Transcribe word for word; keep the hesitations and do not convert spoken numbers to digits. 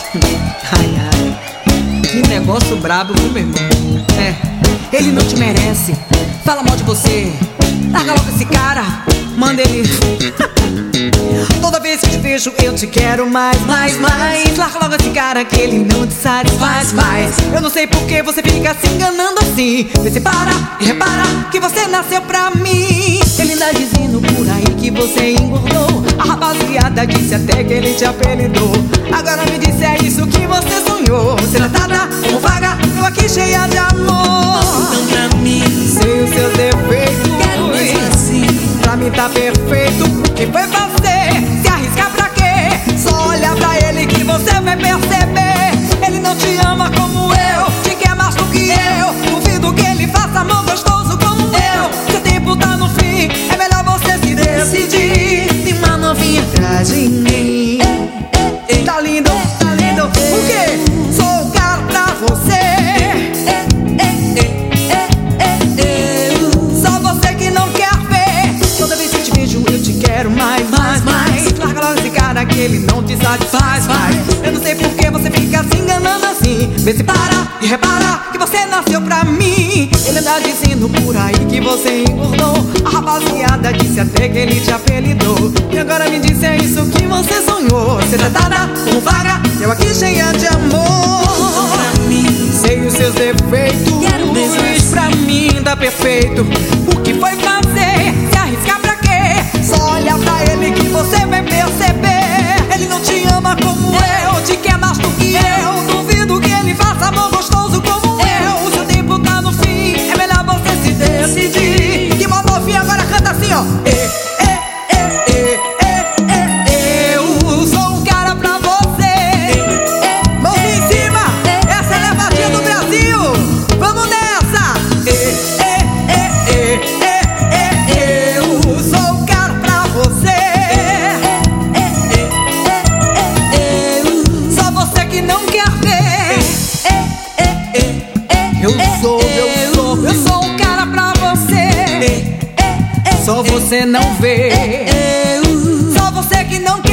Ai, ai, que negócio brabo, viu, meu irmão? É, ele não te merece. Fala mal de você. Larga logo esse cara, manda ele. Toda vez que te vejo eu te quero mais, mais, mais. Larga logo esse cara que ele não te satisfaz mais. Eu não sei por que você fica se enganando assim. Vê se para e repara que você nasceu pra mim. Ele anda dizendo por aí que você engordou. A rapaziada disse até que ele te apelidou. Agora me disse, é isso que você sonhou. Você tratada como vaga, eu aqui cheia de amor. Então pra mim, sei os seus defeitos, quero mesmo assim. Pra mim tá perfeito. O que foi fazer? Se arriscar pra quê? Só olha pra ele que você vai perceber. Ele não te ama como eu, te quer mais do que eu. Duvido que ele faça amor gostoso como eu. Seu tempo tá no fim, é melhor você se decidir. Tem uma novinha atrás de mim. Tá lindo, tá lindo. O quê? Sou o cara pra você. Só você que não quer ver. Toda vez que te vejo eu te quero mais, mais, mais. Larga logo esse cara que ele não te satisfaz mais. Eu não sei por que você fica se enganando assim. Vê se para e repara que você nasceu pra mim. Ele anda dizendo por aí que você engordou. A rapaziada disse até que ele te apelidou. E agora me disse, é isso que você sonhou. Você tratada como vaga, eu aqui cheia de amor. Sei os seus defeitos, quero mesmo assim. Pra mim tá perfeito. O que foi fazer? Se arriscar pra quê? Só olha pra ele que você vai perceber. Ele não te ama como eu, te quer mais do que eu. Duvido que ele faça amor gostoso como eu. O seu tempo tá no fim, é melhor você se decidir. Que uma novinha agora canta assim, ó. Eh, eh, eh, eh, eh, eh, eu sou um cara pra você. Mãos em cima, essa é a levadinha do Brasil. Vamos nessa. Eh, eh, eh, eh, eh, eh, eu sou um cara pra você. Só você que não quer ver. Eu sou, eu sou, eu sou um cara pra você. Só você não vê. Só você que não quer.